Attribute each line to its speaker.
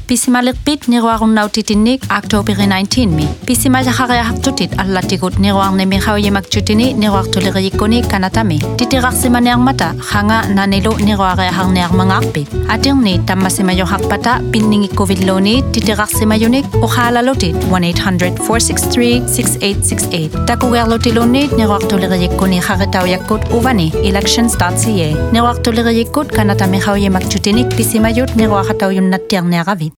Speaker 1: Pisimalikpit niruarunnauititinnik October 19 mi. Pisimalahariahaqtutit allatikut niruarnimihauyimaktutini niruartuliriyikkuni kanatami. Titiraqsimaniarmata hanga nanilu niruariaharniarmangaarpit. Atirni tammasimayohaqpata pinningikkuvilluni titiraqsimayunik uqaalalutit 1-800-463-6868. Takugerlutilunit niruartuliriyikkuni haritauyakkut uvani elections.ca. Niruartuliriyikkut kanatamihauyimaqtutinik pisimayut niruaqatauyunnattiarniaravit.